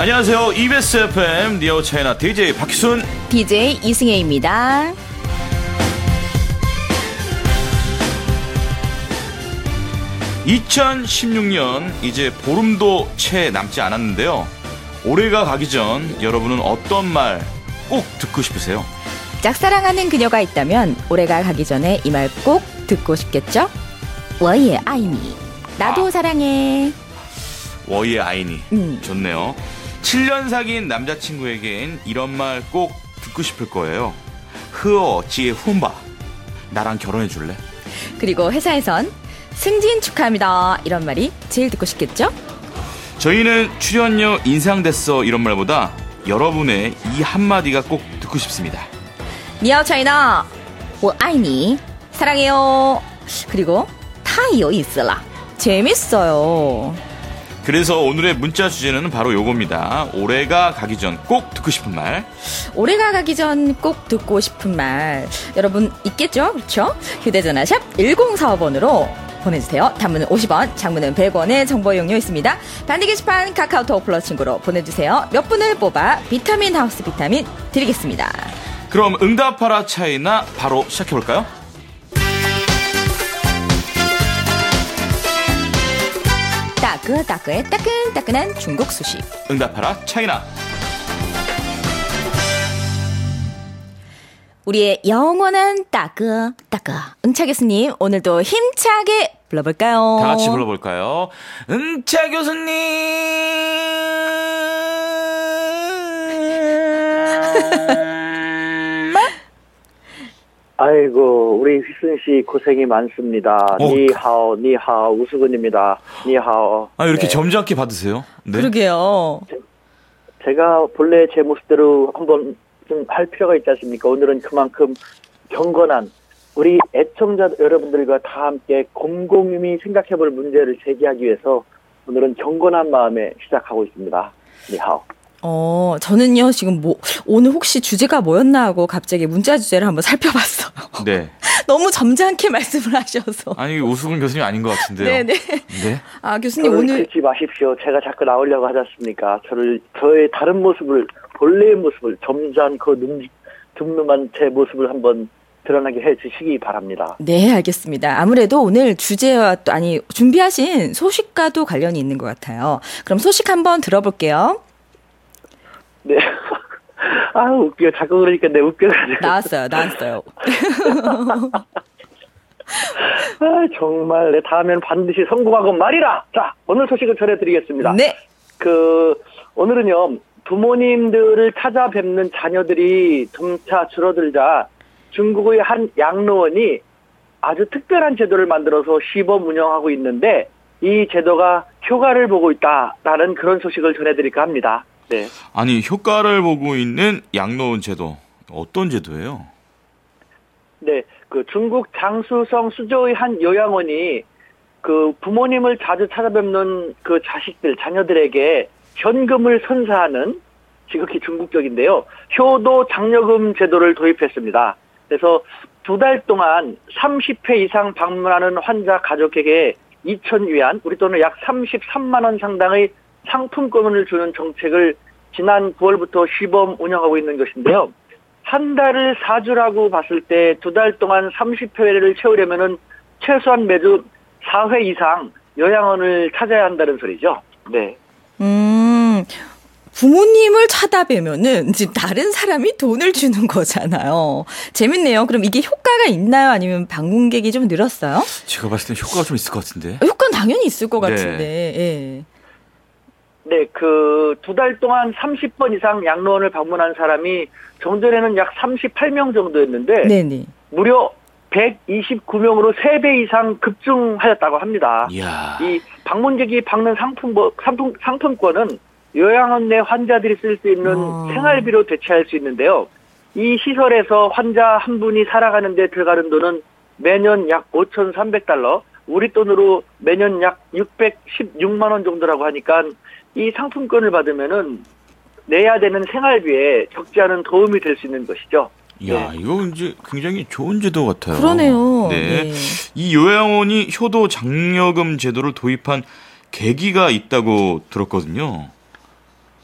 안녕하세요. EBS FM 니어 차이나 DJ 박희순, DJ 이승혜입니다. 2016년 이제 보름도 채 남지 않았는데요. 올해가 가기 전 여러분은 어떤 말 꼭 듣고 싶으세요? 짝사랑하는 그녀가 있다면 올해가 가기 전에 이 말 꼭 듣고 싶겠죠? 我也爱你. 나도 사랑해. 我也爱你. 좋네요. 7년 사귄 남자친구에겐 이런 말 꼭 듣고 싶을 거예요. 和我结婚吧. 나랑 결혼해 줄래? 그리고 회사에선 승진 축하합니다. 이런 말이 제일 듣고 싶겠죠? 저희는 출연료 인상됐어 이런 말보다 여러분의 이 한마디가 꼭 듣고 싶습니다. 니하오 차이나, 我爱你. 사랑해요. 그리고 太有意思了. 재밌어요. 그래서 오늘의 문자 주제는 바로 요겁니다. 올해가 가기 전 꼭 듣고 싶은 말. 올해가 가기 전 꼭 듣고 싶은 말. 여러분 있겠죠? 그렇죠? 휴대전화 샵 1045번으로 보내주세요. 단문은 50원, 장문은 100원의 정보 이용료 있습니다. 단디 게시판 카카오톡 플러스 친구로 보내주세요. 몇 분을 뽑아 비타민 하우스 비타민 드리겠습니다. 그럼 응답하라 차이나 바로 시작해볼까요? 따끈따끈의 따끈따끈한 중국 소식. 응답하라 차이나. 우리의 영원한 따끈따끈 응차 교수님, 오늘도 힘차게 불러볼까요? 다 같이 불러볼까요? 응차 교수님. 아이고, 우리 휘순 씨 고생이 많습니다. 니하오, 니하오, 우수근입니다. 니하오. 아, 이렇게 점잖게 받으세요? 네. 그러게요. 제가 본래 제 모습대로 한번 좀 할 필요가 있지 않습니까? 오늘은 그만큼 경건한 우리 애청자 여러분들과 다 함께 곰곰이 생각해볼 문제를 제기하기 위해서 오늘은 경건한 마음에 시작하고 있습니다. 니하오. 저는요, 지금 오늘 혹시 주제가 뭐였나 하고 갑자기 문자 주제를 한번 살펴봤어요. 네. 너무 점잖게 말씀을 하셔서. 아니, 우수근 교수님 아닌 것 같은데요. 네네. 네. 아, 교수님 오늘. 그러지 마십시오. 제가 자꾸 나오려고 하지 않습니까? 저의 다른 모습을, 본래의 모습을, 점잖고 늠름한 제 모습을 한번 드러나게 해 주시기 바랍니다. 네, 알겠습니다. 아무래도 오늘 주제와 또, 준비하신 소식과도 관련이 있는 것 같아요. 그럼 소식 한번 들어볼게요. 네. 아, 웃겨. 자꾸 그러니까 내 웃겨가지고. 나왔어요. 아, 정말. 내 다음에는 반드시 성공하고 말이라! 자, 오늘 소식을 전해드리겠습니다. 네. 오늘은요, 부모님들을 찾아뵙는 자녀들이 점차 줄어들자 중국의 한 양로원이 아주 특별한 제도를 만들어서 시범 운영하고 있는데 이 제도가 효과를 보고 있다라는 그런 소식을 전해드릴까 합니다. 네. 아니, 효과를 보고 있는 양로원 제도. 어떤 제도예요? 네. 그 중국 장쑤성 수저의 한 요양원이 그 부모님을 자주 찾아뵙는 그 자녀들에게 현금을 선사하는 지극히 중국적인데요. 효도 장려금 제도를 도입했습니다. 그래서 2달 동안 30회 이상 방문하는 환자 가족에게 2,000위안, 우리 돈은 약 33만 원 상당의 상품권을 주는 정책을 지난 9월부터 시범 운영하고 있는 것인데요. 한 달을 4주라고 봤을 때 2달 동안 30회를 채우려면은 최소한 매주 4회 이상 요양원을 찾아야 한다는 소리죠. 네. 부모님을 찾아뵈면은 이제 다른 사람이 돈을 주는 거잖아요. 재밌네요. 그럼 이게 효과가 있나요? 아니면 방문객이 좀 늘었어요? 제가 봤을 때 효과가 좀 있을 것 같은데. 효과는 당연히 있을 것 네. 같은데. 예. 네, 2달 동안 30번 이상 양로원을 방문한 사람이 정전에는 약 38명 정도였는데 네네. 무려 129명으로 3배 이상 급증하였다고 합니다. 이야. 이 방문객이 받는 상품권은 요양원 내 환자들이 쓸 수 있는 생활비로 대체할 수 있는데요. 이 시설에서 환자 한 분이 살아가는 데 들어가는 돈은 매년 약 5,300달러, 우리 돈으로 매년 약 616만 원 정도라고 하니까 이 상품권을 받으면은 내야 되는 생활비에 적지 않은 도움이 될 수 있는 것이죠. 이야, 이거 이제 굉장히 좋은 제도 같아요. 그러네요. 네. 네. 이 요양원이 효도 장려금 제도를 도입한 계기가 있다고 들었거든요.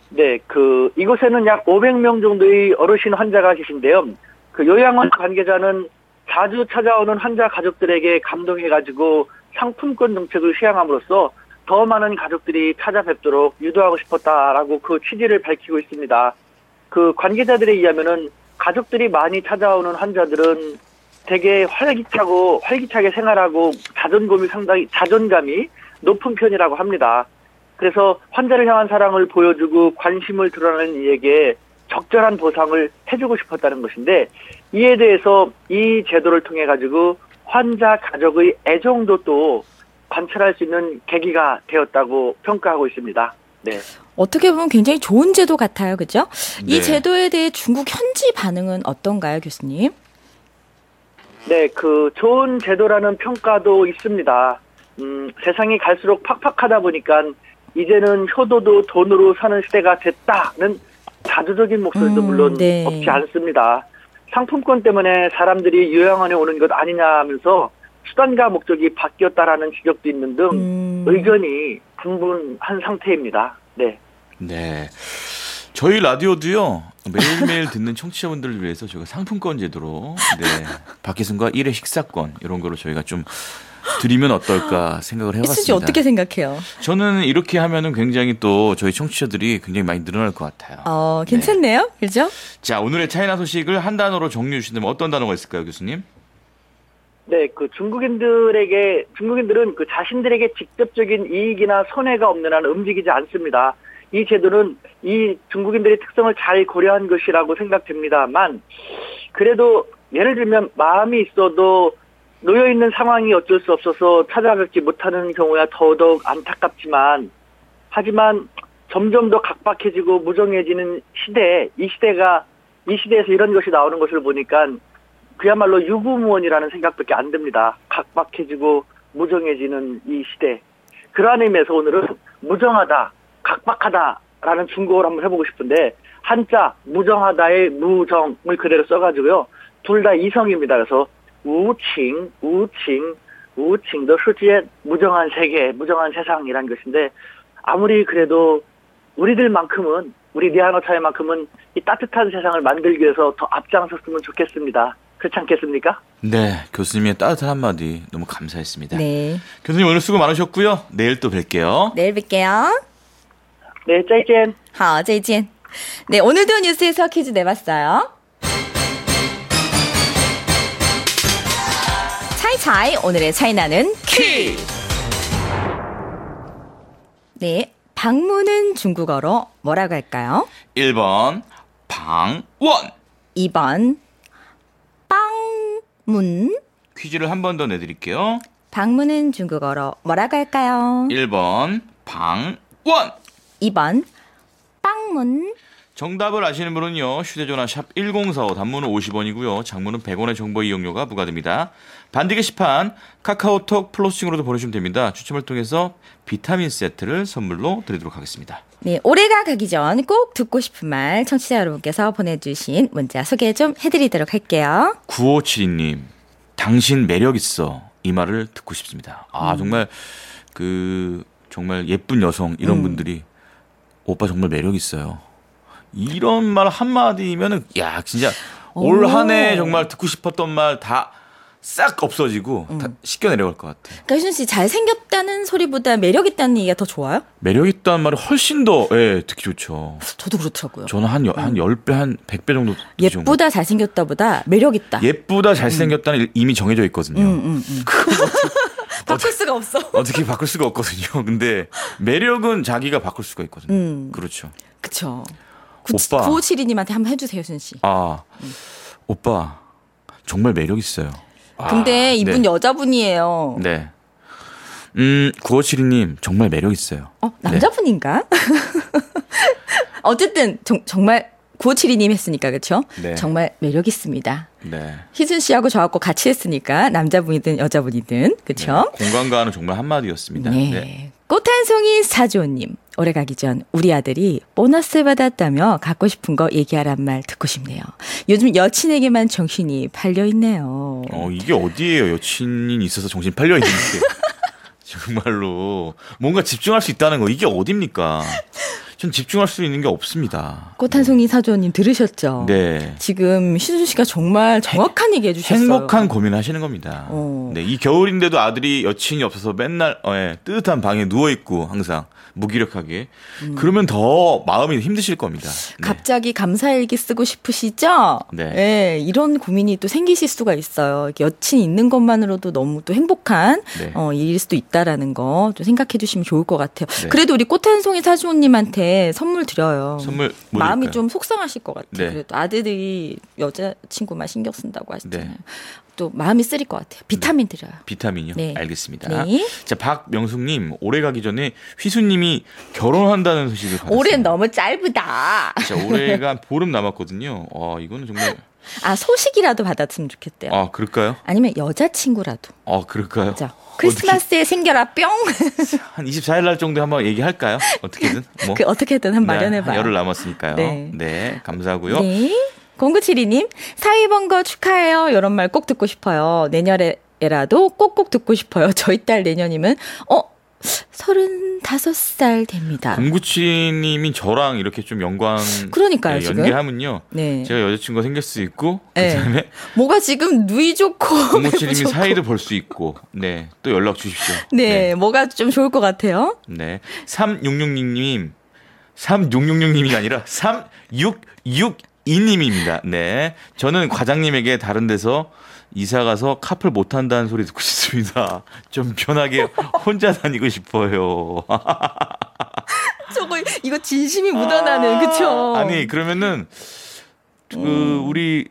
네, 이곳에는 약 500명 정도의 어르신 환자가 계신데요. 요양원 관계자는 자주 찾아오는 환자 가족들에게 감동해가지고 상품권 정책을 시행함으로써 더 많은 가족들이 찾아뵙도록 유도하고 싶었다라고 그 취지를 밝히고 있습니다. 관계자들에 의하면은 가족들이 많이 찾아오는 환자들은 되게 활기차게 생활하고 자존감이 높은 편이라고 합니다. 그래서 환자를 향한 사랑을 보여주고 관심을 드러내는 이에게 적절한 보상을 해주고 싶었다는 것인데, 이에 대해서 이 제도를 통해 가지고 환자 가족의 애정도도 관찰할 수 있는 계기가 되었다고 평가하고 있습니다. 네. 어떻게 보면 굉장히 좋은 제도 같아요, 그죠? 네. 이 제도에 대해 중국 현지 반응은 어떤가요, 교수님? 네, 좋은 제도라는 평가도 있습니다. 세상이 갈수록 팍팍하다 보니까 이제는 효도도 돈으로 사는 시대가 됐다는 자조적인 목소리도 물론 네. 없지 않습니다. 상품권 때문에 사람들이 요양원에 오는 것 아니냐 하면서 수단과 목적이 바뀌었다라는 지적도 있는 등 의견이 분분한 상태입니다. 네. 네. 저희 라디오도요, 매일매일 듣는 청취자분들을 위해서 저희가 상품권 제도로, 네, 박희순과 1회 식사권, 이런 거로 저희가 좀 드리면 어떨까 생각을 해봤습니다. 씨 어떻게 생각해요? 저는 이렇게 하면은 굉장히 또 저희 청취자들이 굉장히 많이 늘어날 것 같아요. 괜찮네요. 네. 그죠? 자, 오늘의 차이나 소식을 한 단어로 정리해 주신다면 어떤 단어가 있을까요, 교수님? 네, 중국인들은 자신들에게 직접적인 이익이나 손해가 없는 한 움직이지 않습니다. 이 제도는 이 중국인들의 특성을 잘 고려한 것이라고 생각됩니다만, 그래도 예를 들면 마음이 있어도 놓여있는 상황이 어쩔 수 없어서 찾아뵙지 못하는 경우야 더더욱 안타깝지만, 하지만 점점 더 각박해지고 무정해지는 시대, 이 시대에서 이런 것이 나오는 것을 보니까 그야말로 유구무원이라는 생각밖에 안 듭니다. 각박해지고 무정해지는 이 시대. 그러한 의미에서 오늘은 무정하다, 각박하다라는 중국어를 한번 해보고 싶은데, 한자 무정하다의 무정을 그대로 써가지고요. 둘 다 이성입니다. 그래서 우칭더世界, 무정한 세계, 무정한 세상이라는 것인데, 아무리 그래도 우리들만큼은, 우리 니하노차이만큼은 이 따뜻한 세상을 만들기 위해서 더 앞장섰으면 좋겠습니다. 그렇지 않겠습니까? 네, 교수님의 따뜻한 한마디 너무 감사했습니다. 네. 교수님 오늘 수고 많으셨고요. 내일 또 뵐게요. 내일 뵐게요. 네, 再见. 好, 再见. 네, 오늘도 뉴스에서 퀴즈 내봤어요. 차이차이 오늘의 차이나는 퀴즈. 네, 방문은 중국어로 뭐라고 할까요? 1번 방원, 2번 빵문. 퀴즈를 한 번 더 내드릴게요. 방문은 중국어로 뭐라고 할까요? 1번 방원, 2번 빵문. 정답을 아시는 분은요, 휴대전화 샵 1045, 단문은 50원이고요. 장문은 100원의 정보 이용료가 부과됩니다. 반디 게시판 카카오톡 플러스층으로도 보내주시면 됩니다. 추첨을 통해서 비타민 세트를 선물로 드리도록 하겠습니다. 네, 올해가 가기 전 꼭 듣고 싶은 말 청취자 여러분께서 보내주신 문자 소개 좀 해드리도록 할게요. 9572님, 당신 매력 있어. 이 말을 듣고 싶습니다. 정말 정말 예쁜 여성 이런 분들이 오빠 정말 매력 있어요. 이런 말 한마디면은, 야, 진짜 올 한 해 정말 듣고 싶었던 말 다 싹 없어지고 다 씻겨 내려갈 것 같아요. 그러니까 희준 씨 잘생겼다는 소리보다 매력 있다는 얘기가 더 좋아요? 매력 있다는 말이 훨씬 더, 예, 듣기 좋죠. 저도 그렇더라고요. 저는 한 10배, 한 100배 정도. 예쁘다, 잘생겼다보다 매력 있다. 예쁘다, 잘생겼다는 이미 정해져 있거든요. 바꿀 수가 없어. 어떻게 바꿀 수가 없거든요. 근데 매력은 자기가 바꿀 수가 있거든요. 그렇죠. 그쵸. 오빠. 9572님한테 한번 해주세요, 희준 씨. 오빠, 정말 매력 있어요. 근데 이분 네. 여자분이에요. 네. 9572님, 정말 매력 있어요. 남자분인가? 네. 어쨌든, 정말 9572님 했으니까, 그쵸? 네. 정말 매력 있습니다. 네. 희준 씨하고 저하고 같이 했으니까, 남자분이든 여자분이든, 그쵸? 네. 공감가는 정말 한마디였습니다. 네. 네. 꽃 한 송이 사주오님. 올해 가기 전 우리 아들이 보너스 받았다며 갖고 싶은 거 얘기하란 말 듣고 싶네요. 요즘 여친에게만 정신이 팔려있네요. 이게 어디예요? 여친이 있어서 정신 팔려있는 게. 정말로. 뭔가 집중할 수 있다는 거, 이게 어딥니까? 전 집중할 수 있는 게 없습니다. 꽃 한 송이 사주님 들으셨죠? 네. 지금 신수 씨가 정말 정확한 얘기 해주셨어요. 행복한 고민하시는 겁니다. 네, 이 겨울인데도 아들이 여친이 없어서 맨날 뜨뜻한 방에 누워 있고 항상 무기력하게 그러면 더 마음이 힘드실 겁니다. 네. 갑자기 감사일기 쓰고 싶으시죠? 네. 네, 이런 고민이 또 생기실 수가 있어요. 여친 있는 것만으로도 너무 또 행복한 네. 일일 수도 있다라는 거 좀 생각해 주시면 좋을 것 같아요. 네. 그래도 우리 꽃 한 송이 사주님한테 선물 드려요. 선물 뭐 마음이 드릴까요? 좀 속상하실 것 같아요. 네. 그래도 아들이 여자친구만 신경 쓴다고 하시잖아요. 네. 또 마음이 쓰릴 것 같아요. 비타민 드려요. 비타민이요? 네. 알겠습니다. 네. 자, 박명숙님, 올해 가기 전에 휘수님이 결혼한다는 소식을 받았어요. 올해는 너무 짧다. 자, 올해가 한 보름 남았거든요. 이거는 정말. 소식이라도 받았으면 좋겠대요. 그럴까요? 아니면 여자친구라도. 그럴까요? 그죠? 크리스마스에 생겨라 뿅. 한 24일 날 정도에 한번 얘기할까요? 어떻게든. 뭐. 어떻게든 한번 마련해봐요. 열흘 남았으니까요. 네. 네, 감사하고요. 네. 0972님, 사위 번거 축하해요. 이런 말 꼭 듣고 싶어요. 내년에라도 꼭꼭 듣고 싶어요. 저희 딸 내년이면, 35살 됩니다. 0972님이 저랑 이렇게 좀 그러니까요, 지금. 연계하면요. 네. 제가 여자친구가 생길 수 있고, 네. 그다음에 뭐가 지금 누이 좋고. 0972님이 사이도 볼 수 있고, 네. 또 연락 주십시오. 네, 뭐가 좀 좋을 것 같아요. 네. 3666님이 아니라 3662님입니다. 네. 저는 과장님에게 다른 데서 이사 가서 카풀 못 한다는 소리 듣고 싶습니다. 좀 편하게 혼자 다니고 싶어요. 이거 진심이 묻어나는, 그쵸? 아니, 그러면은, 우리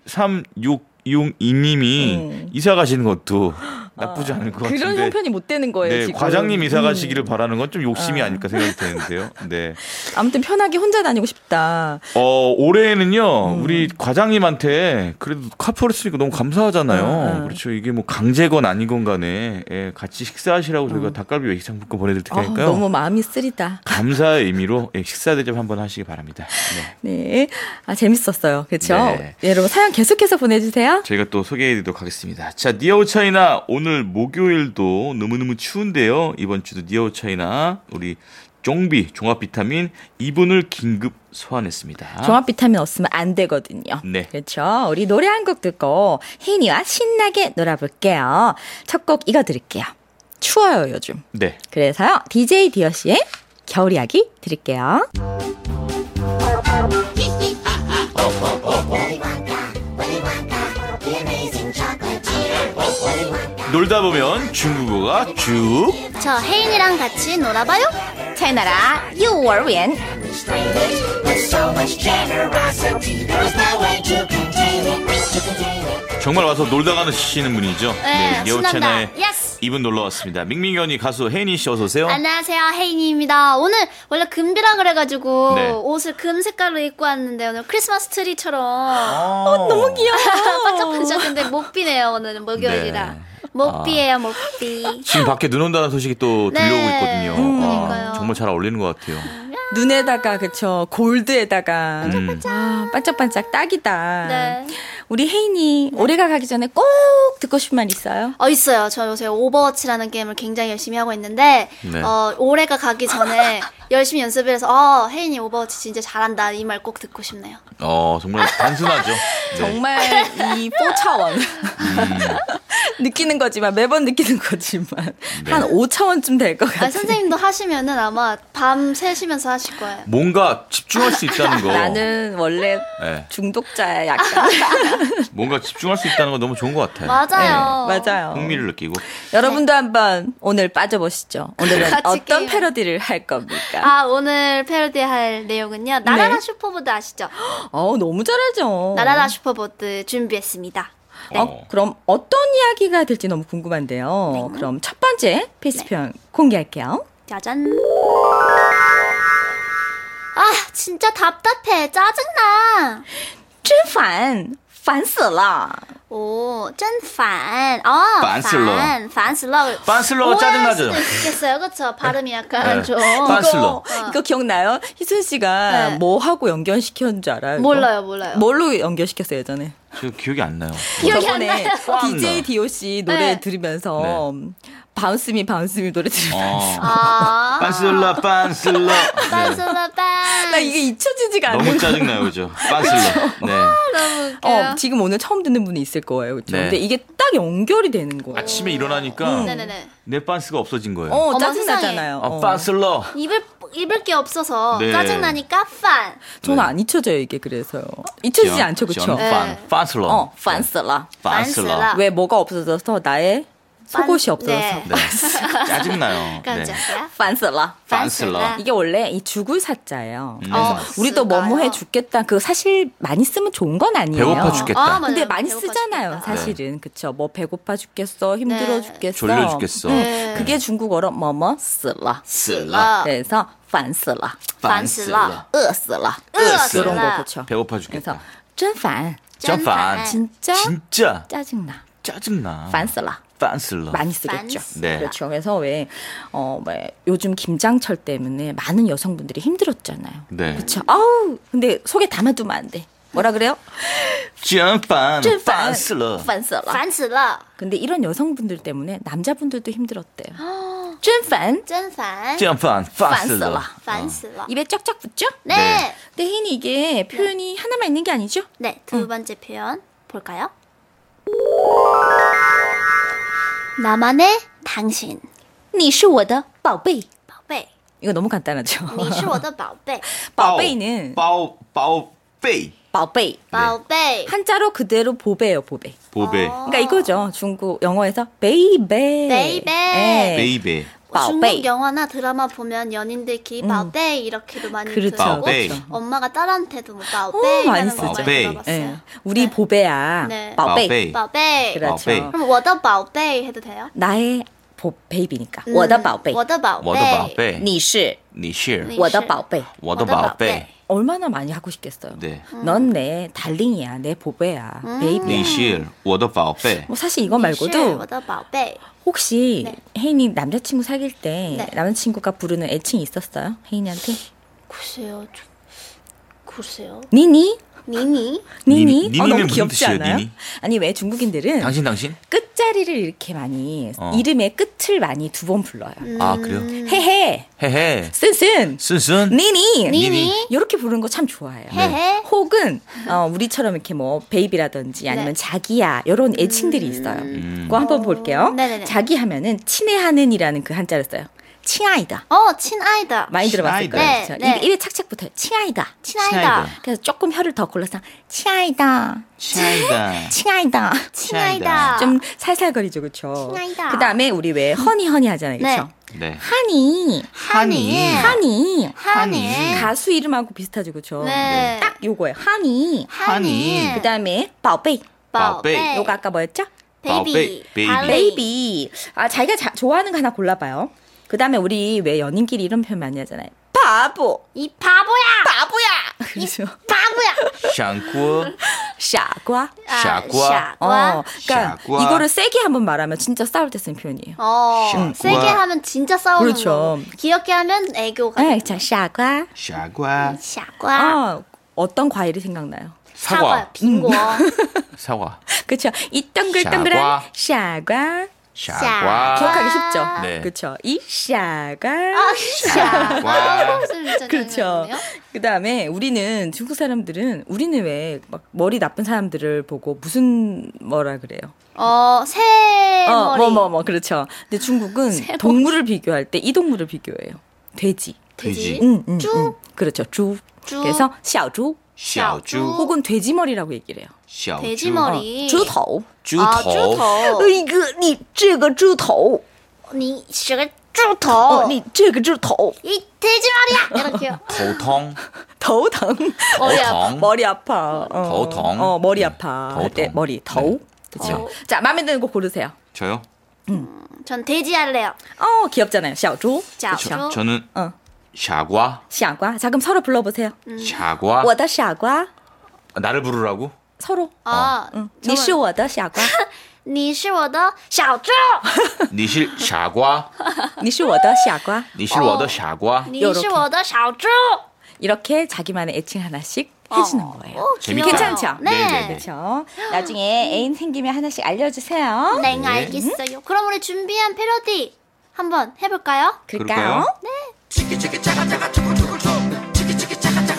3662님이 이사 가시는 것도 나쁘지 않을 것 같은데. 그런 형편이 못 되는 거예요, 네, 지금. 과장님 이사 가시기를 바라는 건 좀 욕심이 아닐까 생각이 되는데요. 네. 아무튼 편하게 혼자 다니고 싶다. 올해는요, 우리 과장님한테 그래도 카풀 했으니까 너무 감사하잖아요. 그렇죠. 이게 뭐 강제건 아니건 간에 같이 식사하시라고 저희가 닭갈비 외식 상품권 보내드릴 테니까요. 너무 마음이 쓰리다. 감사의 의미로 식사 대접 한번 하시기 바랍니다. 네. 네. 재밌었어요. 그렇죠? 네. 여러분 사연 계속해서 보내주세요. 저희가 또 소개해드리도록 하겠습니다. 자, 니아오 차이나 오늘 목요일도 너무너무 추운데요. 이번 주도 니아오 차이나 우리 쫑비 종합 비타민 2분을 긴급 소환했습니다. 종합 비타민 없으면 안 되거든요. 네. 그렇죠. 우리 노래 한 곡 듣고 혜인이와 신나게 놀아볼게요. 첫 곡 이거 드릴게요. 추워요 요즘. 네. 그래서요. DJ 디어 씨의 겨울 이야기 드릴게요. 놀다 보면 중국어가 쭉. 저 혜인이랑 같이 놀아봐요. 채나라幼儿园 정말 와서 놀다 가시는 분이죠. 네, 니아오 신난다. 차이나의 예스. 이분 놀러 왔습니다. 밍밍이 언니 가수 혜인이 씨 어서 오세요. 안녕하세요, 혜인이입니다. 오늘 원래 금비라 그래가지고 네. 옷을 금 색깔로 입고 왔는데 오늘 크리스마스 트리처럼 너무 귀여워. 반짝반짝. 근데 목비네요. 오늘은 목요일이라. 네. 목비예요, 목비. 지금 밖에 눈 온다는 소식이 또 들려오고 네. 있거든요. 그러니까요. 정말 잘 어울리는 것 같아요. 눈에다가 그쵸 골드에다가 반짝반짝 딱이다. 네. 우리 혜인이 올해가 가기 전에 꼭 듣고 싶은 말 있어요? 있어요. 저 요새 오버워치라는 게임을 굉장히 열심히 하고 있는데 네. 올해가 가기 전에 열심히 연습을 해서 혜인이 오버워치 진짜 잘한다 이 말 꼭 듣고 싶네요. 정말 단순하죠. 네. 정말 이 4차원 느끼는 거지만 매번 느끼는 거지만 네. 한 5차원쯤 될 것 같아요. 선생님도 하시면은 아마 밤 새시면서 하실 거예요. 뭔가 집중할 수 있다는 거. 나는 원래 네. 중독자야 약간. 뭔가 집중할 수 있다는 건 너무 좋은 것 같아요. 맞아요. 맞아요. 흥미를 느끼고. 여러분도 한번 오늘 빠져보시죠. 오늘은 같이 어떤 게임. 패러디를 할 겁니까? 오늘 패러디 할 내용은요. 나라라 슈퍼보드 아시죠? 너무 잘하죠. 나라라 슈퍼보드 준비했습니다. 네. 그럼 어떤 이야기가 될지 너무 궁금한데요. 그럼 첫 번째 필수편 공개할게요. 짜잔. 진짜 답답해. 짜증나. 真烦烦死了 오, 真烦. 반슬러. 반슬러. 반슬러가 짜증나죠? 오해할 수도 있겠어요. 그렇죠. 발음이 약간 좀. 반슬러. 이거 기억나요? 희순 씨가 네. 뭐 하고 연결시켰는 줄 알아요? 이거? 몰라요. 뭘로 연결시켰어요 예전에? 저 기억이 안 나요. 기억이 안 저번에 나요. DJ DOC 노래 네. 들으면서 바운스미 노래 들으면서 반슬러, 반슬러. 반슬러 반. 나 이게 잊혀지지가 않는 너무 짜증나요, 그죠? 빤슬러. 네. 너무 웃겨요. 지금 오늘 처음 듣는 분이 있을 거예요. 그렇죠? 네. 근데 이게 딱 연결이 되는 거예요. 아침에 일어나니까 네네네. 내 빤스가 없어진 거예요. 어머, 짜증나잖아요. 아, 빤슬러. 입을 게 없어서 네. 짜증나니까 판. 저는 안 잊혀져요, 이게 그래서요. 잊혀지지 않죠, 그렇죠? 네. 빤슬러. 판슬라. 빤슬러. 왜 뭐가 없어져서 나의 속옷이 없어져서. 네. 네. 짜증나요. 네. 깜짝이야. 판슬라. 빤슬러. 이게 원래 이 죽을 사자예요. 그래서 어, 우리도 뭐뭐 해 쓰가요? 죽겠다. 그거 사실 많이 쓰면 좋은 건 아니에요. 배고파 죽겠다. 맞아요. 근데 많이 배고파 쓰잖아요, 죽겠다. 사실은. 그쵸. 뭐 배고파 죽겠어, 힘들어 네. 죽겠어. 졸려 죽겠어. 네. 그게 중국어로 뭐뭐 쓰라. 쓰라. 그래서 판슬라. 빤슬러. 으쓰라. 으쓰라. 이런 거 그쵸. 배고파 그래서 죽겠다. 真烦. 짠 진짜 진짜 짜증나. 짜증나. 판슬라. 빤슬러. 많이 쓰겠죠. 판스. 네. 그렇죠. 그래서 왜 요즘 김장철 때문에 많은 여성분들이 힘들었잖아요. 네. 그렇죠. 아우, 근데 속에 담아두면 안 돼. 뭐라 그래요? 짠 짠 빤슬러. 판슬라. 烦死了， 근데 이런 여성분들 때문에 남자분들도 힘들었대요. 真烦. 真烦， 짠 빤슬러. 烦死了。 입에 쫙쫙 붙죠? 네. 네. 근데 혜인이 이게 표현이 하나만 있는 게 아니죠? 네, 두 번째 표현 볼까요? 나만의 당신, 你是我的宝贝. 宝贝， 이거 너무 간단하죠. 你是我的宝贝， 宝贝는 빠오빼이. 宝贝. 宝贝， 한자로 그대로 보배예요, 보배. 보배. 그러니까 이거죠. 중국 영어에서 베이베. 베이베. 네. 베이베. 宝贝. 중국 영화나 드라마 보면 연인들끼리 宝贝 이렇게도 많이 그렇죠. 들고 宝贝. 엄마가 딸한테도 뭐 宝贝 많이 하는 쓰죠. 거 많이 宝贝. 들어봤어요. 예. 우리 네. 보배야. 네. 宝贝. 宝贝. 宝贝. 그렇죠. 宝贝. 그럼 我的宝贝 해도 돼요? 나의 베이비니까. 我的宝贝. 我的宝贝， 我的宝贝。 你是你是我的宝贝. 我的宝贝。 얼마나 많이 하고 싶겠어요. 네. 넌 내 달링이야, 내 보배야, 베이비야. 你是我的宝贝。 뭐 사실 이거 是 말고도 我的宝贝， 혹시 네. 혜인이 남자친구 사귈 때 네. 남자친구가 부르는 애칭이 있었어요? 혜인이한테? 글쎄요, 글쎄요. 니니? 니니? 니니? 니니는 너무 무슨 귀엽지 뜻이에요, 않아요? 니니? 아니 왜 중국인들은 당신? 끝자리를 이렇게 많이 이름의 끝을 많이 두 번 불러요. 아, 그래요? 헤헤, 헤헤. 쓴쓴, 쓴쓴. 니니, 니니? 이렇게 부르는 거 참 좋아해요. 헤헤. 혹은 우리처럼 이렇게 뭐 베이비라든지 아니면 네. 자기야 이런 애칭들이 있어요. 그거 한번 볼게요. 네네네. 자기 하면은 친애하는이라는 그 한자를 써요. 칭아이다. 친아이다. 많이 들어봤을 친아이다. 거예요. 네, 그렇죠? 네. 입에 착착 붙어요. 칭아이다. 친아이다. 그래서 조금 혀를 더 골라서 칭아이다. 차이다. 칭아이다. 친아이다. 좀 살살거리죠, 그렇죠? 칭아이다. 그 다음에 우리 왜 허니 하잖아요, 그렇죠? 네. 하니, 하니. 하니. 하니. 가수 이름하고 비슷하죠, 그렇죠? 네. 딱 요거예요. 하니. 하니. 그 다음에 宝贝. 宝贝. 요거 아까 뭐였죠? 베이비. 베이비. 달리. 베이비. 아, 자기가 좋아하는 거 하나 골라봐요. 그 다음에 우리 왜 연인끼리 이런 표현 많이 하잖아요. 바보. 이 바보야. 바보야. 그렇죠. 바보야. 想锅. 샤과. 샤과. 그러니까 샤과. 이거를 세게 한번 말하면 진짜 싸울 때 쓰는 표현이에요. 샤과. 세게 하면 진짜 싸우는 그렇죠. 거고. 귀엽게 하면 애교가. 네, 자, 샤과. 傻瓜. 샤과. 어떤 과일이 생각나요? 사과. 빙고. 사과. 그렇죠. 이 동글동글한 샤과. 샤과. 기억하기 쉽죠? 네. 그렇죠. 이 샤과. 샤과. 그렇죠. 그 다음에 우리는 중국 사람들은 우리는 왜 막 머리 나쁜 사람들을 보고 무슨 뭐라 그래요? 새머리. 그렇죠. 근데 중국은 동물을 비교할 때 이 동물을 비교해요. 돼지. 돼지. 쭈. 그렇죠. 猪. 쭈. 그래서 小猪小猪. 혹은 돼지머리라고 얘기를 해요. 小猪. 돼지머리. 猪头. 猪啊， 头. 猪头。 一个你这个猪头. 你是个猪头。 你这个猪头. 이 돼지머리야. 이렇게요. 头痛. 头疼. 머리 아파. 머리 아파. 头疼. 머리 아파. 네. 할 때 头疼. 머리. 头. 그렇죠. 자, 마음에 드는 거 고르세요. 저요? 전 돼지 할래요. 귀엽잖아요. 小猪. 샤오쭈. 저는 嗯 샤과. 傻瓜. 자, 그럼 서로 불러보세요. 샤과. 我的傻瓜. 나를 부르라고? 서로. 아, 你是我的傻瓜. 你是我的小猪。 니실 샤과. 你是我的傻瓜. 니실 워더 샤과. 你是我的小猪。 이렇게 자기만의 애칭 하나씩 해주는 거예요. 재밌다. 괜찮죠? 네. 그렇죠. 나중에 애인 생기면 하나씩 알려주세요. 네, 알겠어요. 그럼 우리 준비한 패러디 한번 해볼까요? 그럴까요? 그럴까요?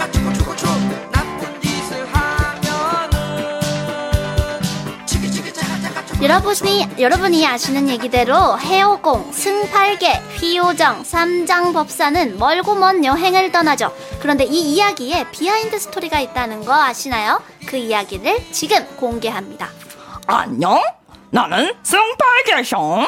여러분이 아시는 얘기대로 해오공, 승팔계, 휘호정, 삼장법사는 멀고 먼 여행을 떠나죠. 그런데 이 이야기에 비하인드 스토리가 있다는 거 아시나요? 그 이야기를 지금 공개합니다. 안녕? 나는 승팔계숑.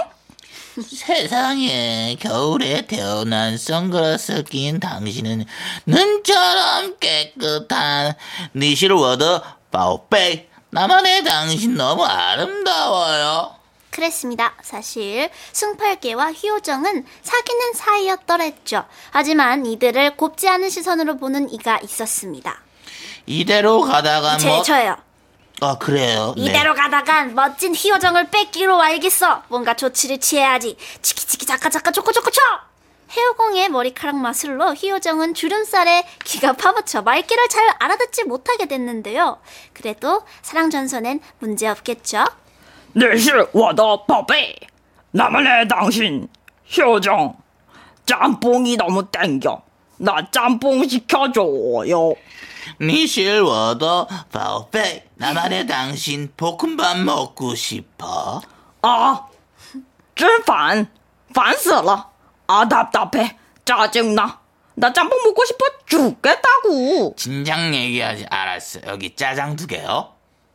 세상에 겨울에 태어난 선글라스 낀 당신은 눈처럼 깨끗한 니실워더 바오백. 나만의 당신 너무 아름다워요. 그랬습니다. 사실 승팔계와 휘호정은 사귀는 사이였더랬죠. 하지만 이들을 곱지 않은 시선으로 보는 이가 있었습니다. 이대로 가다가 저요. 그래요. 이대로 가다간 멋진 휘호정을 뺏기로 알겠어. 뭔가 조치를 취해야지. 치키치키 자카자카 초코초코초. 해오공의 머리카락 마술로 휘호정은 주름살에 귀가 파묻혀 말귀를 잘 알아듣지 못하게 됐는데요. 그래도 사랑 전선엔 문제 없겠죠? 니실워더 바오백. 나만의 당신 효정. 짬뽕이 너무 땡겨. 나 짬뽕 시켜줘요. 니실워더 바오백. 나만의 당신 볶음밥 먹고 싶어. 吃饭烦死了. 답답해. 짜증나. 나 짬뽕 먹고 싶어 죽겠다고. 진작 얘기하지. 알았어. 여기 짜장 2개요.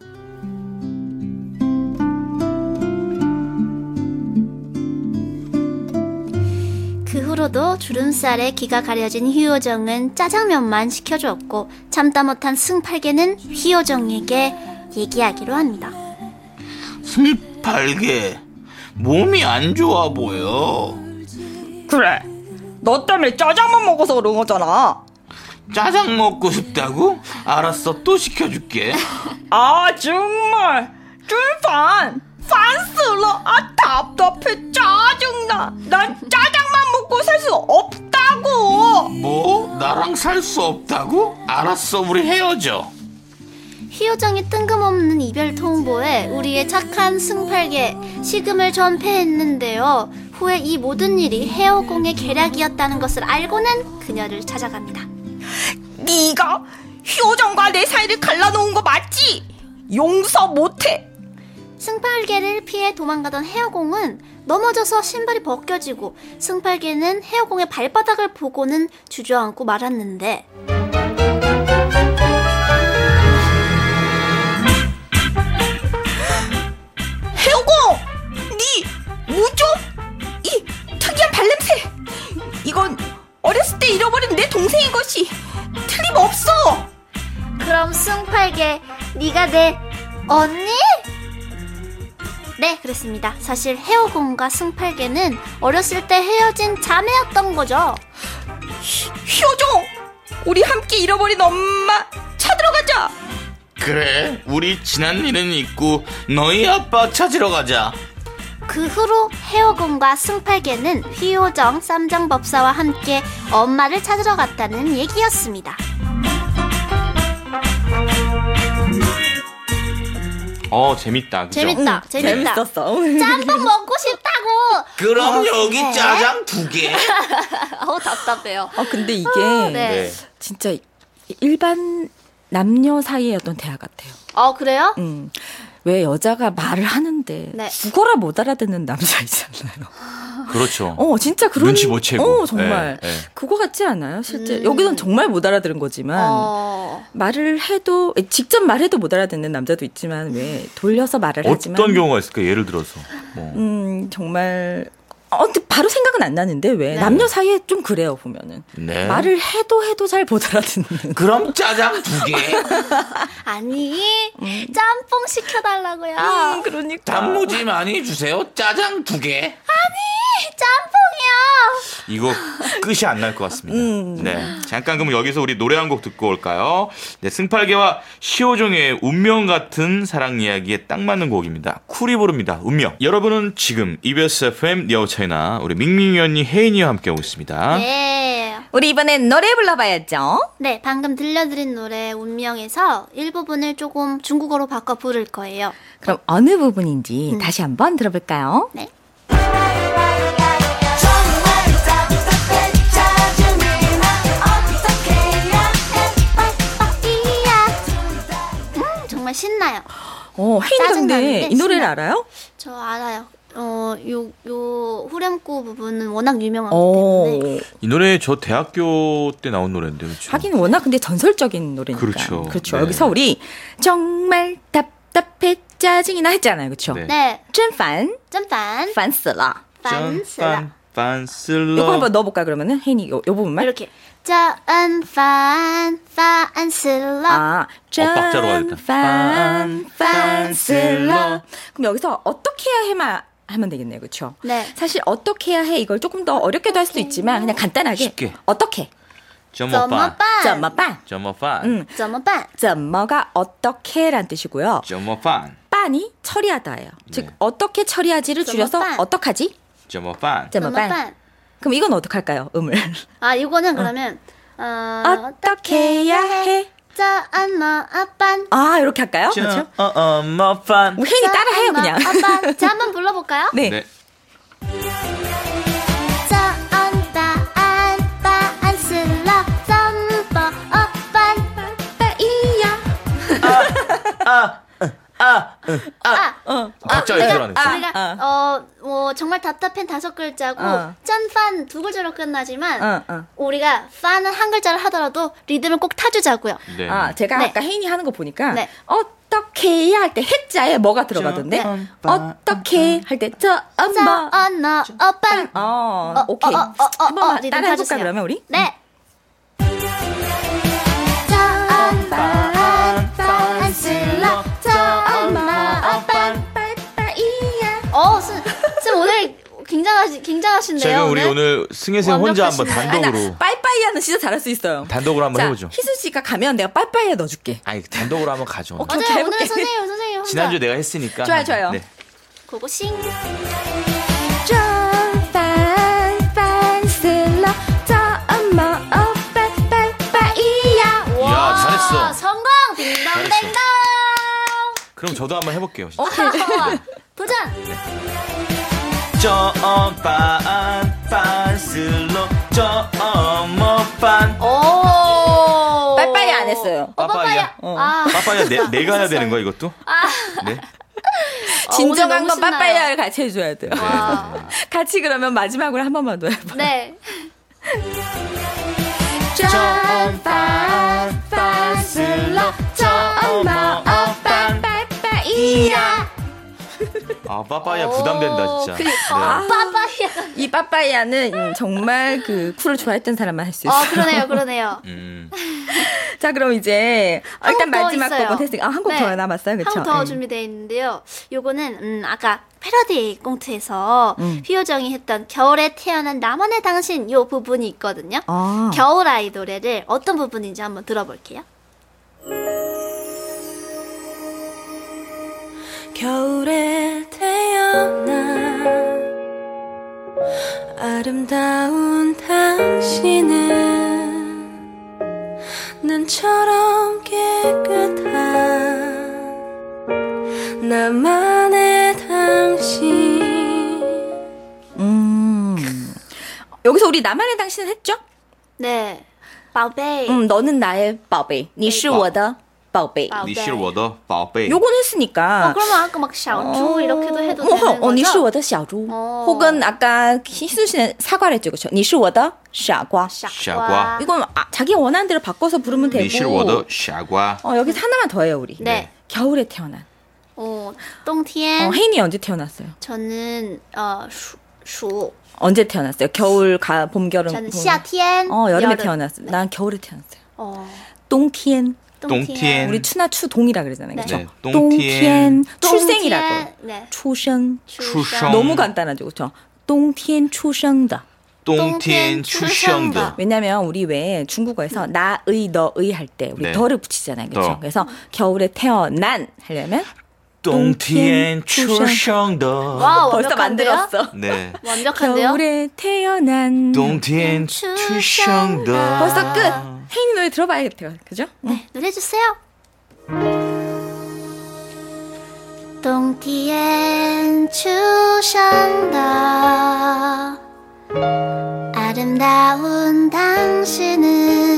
그 후로도 주름살에 귀가 가려진 휘호정은 짜장면만 시켜주었고 참다 못한 승팔계는 휘호정에게 얘기하기로 합니다. 승팔계, 몸이 안 좋아 보여. 그래. 너 때문에 짜장만 먹어서 그런 거잖아. 짜장 먹고 싶다고? 알았어. 또 시켜줄게. 정말. 吃饭烦死了. 답답해. 짜증나. 난 짜장만 먹고 살 수 없다고. 뭐? 나랑 살 수 없다고? 알았어. 우리 헤어져. 휘호정이 뜬금없는 이별 통보에 우리의 착한 승팔계 식음을 전폐했는데요. 후에 이 모든 일이 해오공의 계략이었다는 것을 알고는 그녀를 찾아갑니다. 네가 효정과 내 사이를 갈라놓은 거 맞지? 용서 못해. 승팔계를 피해 도망가던 해오공은 넘어져서 신발이 벗겨지고 승팔계는 해오공의 발바닥을 보고는 주저앉고 말았는데 해오공! 네 무좀? 이 특이한 발냄새. 이건 어렸을 때 잃어버린 내 동생인 것이 틀림없어. 그럼 승팔계 네가 내 언니? 네, 그렇습니다. 사실 해오공과 승팔계는 어렸을 때 헤어진 자매였던 거죠. 효정! 우리 함께 잃어버린 엄마 찾으러 가자. 그래. 우리 지난 일은 잊고 너희 아빠 찾으러 가자. 그 후로 해오공과 승팔계는 휘호정, 쌈장법사와 함께 엄마를 찾으러 갔다는 얘기였습니다. 재밌다. 그죠? 재밌다. 재밌었어. 짬뽕 먹고 싶다고. 그럼 여기 짜장 2개. 답답해요. 근데 이게 네. 진짜 일반 남녀 사이의 어떤 대화 같아요. 그래요? 왜 여자가 말을 하는데 네. 죽어라 못 알아듣는 남자 있잖아요. 그렇죠. 진짜 그런 눈치 못 채고. 정말 네. 그거 같지 않아요? 실제 여기선 정말 못 알아들은 거지만 말을 해도 직접 말해도 못 알아듣는 남자도 있지만 왜 돌려서 말을 하지만 어떤 경우가 있을까? 예를 들어서 정말 근데 바로 생각은 안 나는데 왜 남녀 사이에 좀 그래요 보면은 네. 말을 해도 잘 못 알아듣는. 그럼 짜장 2개. 아니 짬뽕 시켜달라고요. 그러니까 단무지 많이 주세요. 짜장 2개. 짬뽕이요. 이거 끝이 안 날 것 같습니다. 네, 잠깐 그럼 여기서 우리 노래 한 곡 듣고 올까요? 네, 승팔계와 시호종의 운명 같은 사랑 이야기에 딱 맞는 곡입니다. 쿨이 부릅니다. 운명. 여러분은 지금 EBS FM 니아웃차이나 우리 밍밍이 언니 혜인이와 함께하고 있습니다. 네. 우리 이번엔 노래 불러봐야죠. 네, 방금 들려드린 노래 운명에서 일부분을 조금 중국어로 바꿔 부를 거예요. 그럼 어느 부분인지 다시 한번 들어볼까요? 네. 정말 신나요. 혜인이 근데 짜증나는데 이 노래를 신나. 알아요? 저 알아요. 요 후렴구 부분은 워낙 유명하기 때문에. 이 노래 저 대학교 때 나온 노래인데 그렇죠? 하긴 워낙 근데 전설적인 노래니까. 그렇죠. 그렇죠. 네. 여기서 우리 정말 답답해 짜증이 나 했잖아요. 그렇죠? 네. 네. 真烦 짠烦烦死了烦死了 반슬러. 이거 한번 넣어볼까 그러면은 혜인이 요 부분만. 이렇게 烦死了 아, 박자로 가야겠다. 烦死了 그럼 여기서 어떻게 해야 하면 되겠네요. 그렇죠? 네. 사실 어떻게 해야 해 이걸 조금 더 어렵게도 할 수도 있지만 그냥 간단하게 쉽게. 어떻게 怎么办？ 怎么办？ 怎么办？ 怎么가 어떻게란 뜻이고요. 怎么办？ 빤이 처리하다예요. 즉 어떻게 처리하지를 줄여서 怎么办? 어떡하지? 怎么办？ 怎么办? 그럼 이건 어떡할까요? 음을 아, 이거는 그러면 어떻게 해야 해? 怎么办? 아 이렇게 할까요? 그렇죠? 怎么办？ 뭐 혜인이 따라해요 그냥. 자, 한번 불러볼까요? 네. 네. 早安答案烦死了怎么办 박자가 이상하네. 우리가 정말 답답한 5글자고 짠판 2글자로 끝나지만 우리가 판은 한 글자를 하더라도 리듬을 꼭 타주자고요. 네. 아 제가 네. 아까 혜인이 하는 거 보니까 네. 어떻게 해야 할 때 해자에 뭐가 들어가던데? 어떻게 할 때 저 엄마 짠 오케이 한 번만 리듬 따라해볼까 타주세요. 그러면 우리? 네. 早安烦死了怎么办 쌤 오늘 굉장하신데요. 제가 우리 오늘 승혜쌤 혼자 한번 완벽하시네요. 단독으로 빠이빠이야는 진짜 잘할 수 있어요. 단독으로 한번 자, 해보죠. 희수 씨가 가면 내가 빠이빠이야 넣어줄게. 아니 단독으로 한번 가죠. 오케이. 맞아요. 해볼게. 오늘은 선생님 혼자. 지난주 내가 했으니까. 좋아요. 네. 고고싱. 烦死了怎么办 이야, 잘했어. 성공! 딩동댕동! 잘했어. 그럼 저도 한번 해볼게요. 도전! 怎么办？烦死了怎么办？ 오! 빠이빠이 안 했어요. 빠빠이야. 아, 빠빠이야 내가 해야 되는 거야 이것도? 네. 진정한 오늘 건 너무 빠빠이야를 같이 해줘야 돼요. 와. 같이 그러면 마지막으로 한 번만 더 해봐. 네. 烦死了怎么办 아 빠빠이야 부담된다 진짜. 네. 빠빠이야가. 이 빠빠이야는 정말 그 쿨을 좋아했던 사람만 할 수 있어요. 그러네요. 자, 그럼 이제 한곡 일단 더 마지막 있어요. 곡은 테스팅. 한 곡 네. 더 남았어요, 그렇죠? 한 곡 더 준비되어 있는데요. 요거는 아까 패러디 꽁트에서 휘효정이 했던 겨울에 태어난 나만의 당신 요 부분이 있거든요. 아. 겨울 아이 노래를 어떤 부분인지 한번 들어볼게요. 겨울에 태어나 아름다운 당신은 눈처럼 깨끗한 나만의 당신. 여기서 우리 나만의 당신은 했죠? 네. 宝贝. 너는 나의 宝贝,你是我的宝贝. 宝贝. 你是我的宝贝. 요건 했으니까. 그러면 아까 막 샤오쭈 이렇게도 해도 되는 거죠? 你是我的小猪. 혹은 아까 희수 씨는 사과를 했죠, 그렇죠? 你是我的傻瓜. 샤과. 이건 자기 원하는 대로 바꿔서 부르면 되고. 你是我的傻瓜. 여기서 하나만 더 해요, 우리. 네. 겨울에 태어난. 冬天. 혜인이 언제 태어났어요? 저는 鼠. 언제 태어났어요? 겨울, 봄, 여름. 저는 夏天. 여름에 여름. 태어났어요. 네. 난 겨울에 태어났어요. 冬天. 우리 추나 추동이라 그러잖아요. 네. 그렇죠? 네.冬天. 출생이라고. 네. 출생. 출생. 너무 간단하죠. 그렇죠? 冬天出生的. 冬天出生的. 왜냐면 우리 왜 중국어에서 나의 너의 할 때 우리 네. 더를 붙이잖아요. 그렇죠? 더. 그래서 겨울에 태어난 하려면 冬天出生的. 와, 벌써 완벽한데요? 만들었어. 네. 완벽한데요? 겨울에 태어난 冬天出生的. 벌써 끝. 혜인이 노래 들어봐야겠대요. 그죠? 네, 노래 주세요. 冬天出生的 아름다운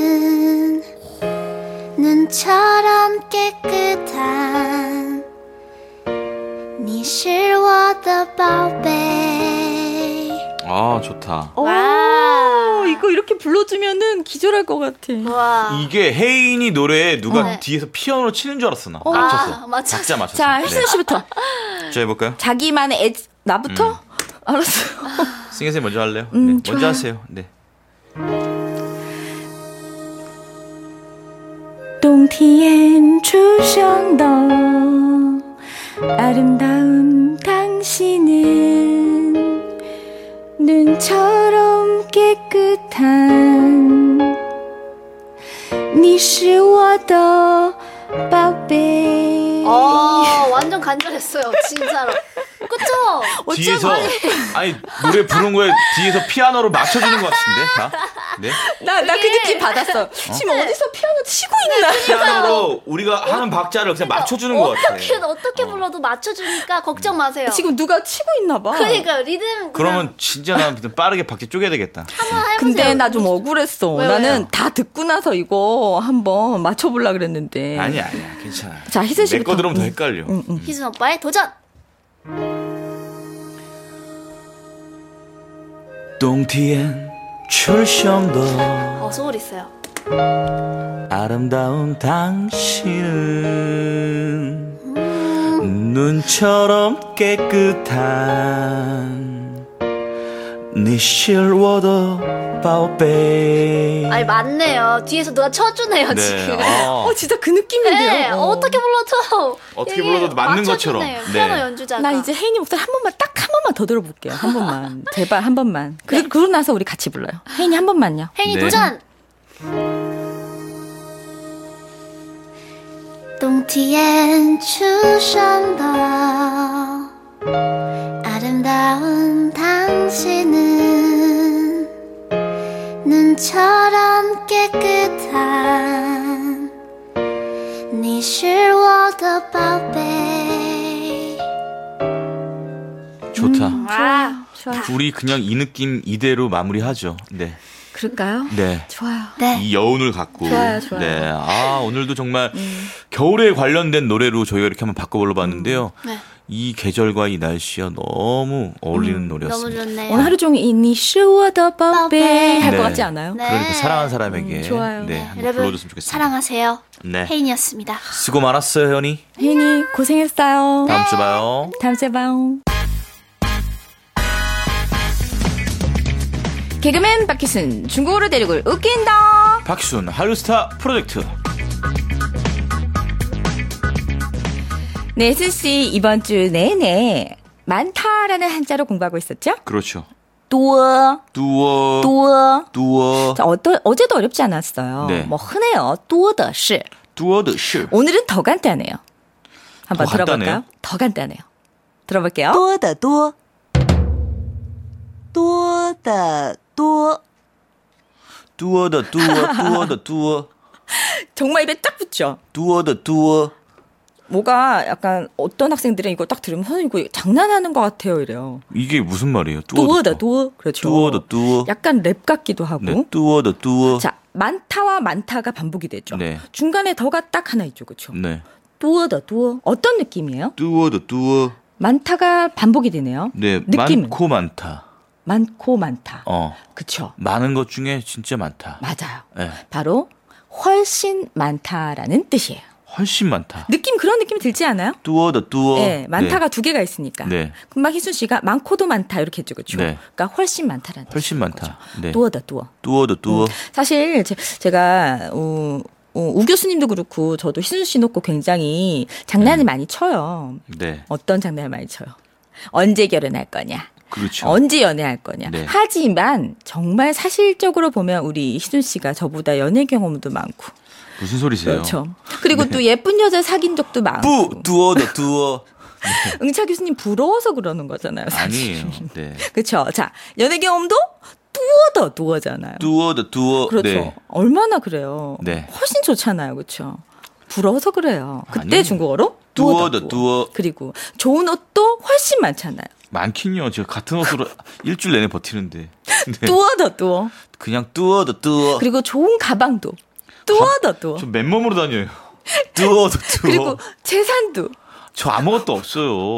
당신은 눈처럼 깨끗한 宝贝. 아, 좋다. 와, 이거 이렇게 불러주면은 기절할 것 같아. 와. 이게 혜인이 노래에 누가 네. 뒤에서 피아노 치는 줄 알았어, 나. 아, 맞췄어. 맞췄어. 각자 맞췄어. 자, 혜순 씨부터. 자, 해볼까요? 자기만의 나부터? 알았어요. 승혜 쌤 먼저 할래요? 네, 먼저 좋아요. 하세요. 네. 冬天出生的 아름다운 당신은 눈처럼 깨끗한 你是我的宝贝 완전 간절했어요, 진짜로. 그쵸? 뒤에서 아니 노래 부른 거에 뒤에서 피아노로 맞춰주는 것 같은데 다. 네. 나 그 느낌 받았어. 지금 어디서 피아노 치고 있나? 피아노로 우리가 하는 박자를 그냥 맞춰주는 것 같아. 어떻게 불러도 맞춰주니까 걱정 마세요. 지금 누가 치고 있나 봐. 그러니까 리듬. 그러면 진짜 난 빠르게 박자 쪼개야 되겠다. 한번 해보세요. 근데 나 좀 억울했어. 왜요? 나는 다 듣고 나서 이거 한번 맞춰보려 그랬는데. 아니야, 괜찮아. 자, 희슬 씨부터. 내 거 들으면 더 헷갈려. 희순 오빠의 도전. 冬天出生的 소울 있어요. 아름다운 당신은 눈처럼 깨끗한 你是我的宝贝. 아니 맞네요. 뒤에서 누가 쳐주네요 지금. 진짜 그 느낌인데요. 네, 어떻게 불러도 어떻게 불러도 맞는 것처럼. 맞춰주네요. 피아노 네. 연주자가. 나 이제 혜인이 목소리 한 번만 딱 한 번만 더 들어볼게요. 한 번만. 제발 한 번만. 그러고 나서 우리 같이 불러요. 혜인이 한 번만요. 혜인이 네. 도전. 冬天出生的 아름다운 당신은 눈처럼 깨끗한 你是我的宝贝. 좋다. 좋아. 우리 그냥 이 느낌 이대로 마무리하죠. 네. 그럴까요? 네. 좋아요. 네. 이 여운을 갖고. 좋아요. 네. 오늘도 정말 겨울에 관련된 노래로 저희가 이렇게 한번 바꿔볼러 봤는데요. 네. 이 계절과 이 날씨와 너무 어울리는 너무 노래였습니다. 좋네요. 오늘 하루 종일 이니 슈워더宝贝 할 것 네. 같지 않아요? 네. 그러니까 사랑하는 사람에게 좋아요. 네, 한번 여러분 불러줬으면 좋겠습니다. 사랑하세요. 네. 혜인이었습니다. 수고 많았어요, 현이. 혜인이 고생했어요. 다음 주에 봐요. 다음 주에 봐요. 개그맨 박희순 중국어로 대륙을 웃긴다. 박희순 한류스타 프로젝트. 네, 혜순씨 이번 주 내내 많다라는 한자로 공부하고 있었죠? 그렇죠. 뚜어, 뚜어. 뚜어. 뚜어. 자, 어제도 어렵지 않았어요. 네. 뭐 흔해요. 뚜어더시. 뚜어드시. 오늘은 더 간단해요. 한번 더 들어볼까요? 간단해요? 더 간단해요. 들어볼게요. 多的多，多的多， 뚜어더 뚜어. 뚜어. 정말 입에 딱 붙죠? 뚜어더 뚜어. 뭐가 약간 어떤 학생들은 이거 딱 들으면 선생님 이거 장난하는 것 같아요 이래요. 이게 무슨 말이에요? 뚜어다 뚜어. 그렇죠. 뚜어더 뚜어. 약간 랩 같기도 하고. 네, 뚜어더 뚜어. 자, 많다와 많다가 반복이 되죠. 네. 중간에 더가 딱 하나 있죠. 그렇죠. 네. 뚜어다 뚜어. 어떤 느낌이에요? 뚜어더 뚜어. 많다가 반복이 되네요. 네, 느낌은? 많고 많다. 많고 많다. 그렇죠. 많은 것 중에 진짜 많다. 맞아요. 네. 바로 훨씬 많다라는 뜻이에요. 훨씬 많다. 느낌 그런 느낌이 들지 않아요? 뚜어더 뚜어. 네, 많다가 두 개가 있으니까. 네. 금방 희순 씨가 많고도 많다 이렇게 했죠, 그렇죠? 네. 그러니까 훨씬 많다라는 훨씬 많다. 네. 뚜어다 뚜어. 뚜어더 뚜어. 사실 제가 우 교수님도 그렇고 저도 희순 씨 놓고 굉장히 장난을 많이 쳐요. 네. 어떤 장난을 많이 쳐요? 언제 결혼할 거냐? 그렇죠. 언제 연애할 거냐? 네. 하지만 정말 사실적으로 보면 우리 희순 씨가 저보다 연애 경험도 많고. 무슨 소리세요? 그렇죠. 그리고 또 예쁜 여자 사귄 적도 많고. 뿌 뚜어더 뚜어. 응차 교수님 부러워서 그러는 거잖아요. 사실. 아니에요. 네. 그렇죠. 자, 연애 경험도 뚜어잖아요. 뚜어더 뚜어. 그렇죠. 네. 얼마나 그래요. 네. 훨씬 좋잖아요. 그렇죠. 부러워서 그래요. 그때 아니에요. 중국어로 뚜어더 뚜어. 그리고 좋은 옷도 훨씬 많잖아요. 많긴요. 제가 같은 옷으로 일주일 내내 버티는데. 네. 뚜어. 그냥 뚜어더 뚜어. 그리고 좋은 가방도 뚜어. 저 맨몸으로 다녀요. 뚜어더 뚜어. 그리고 재산도 저 아무것도 없어요.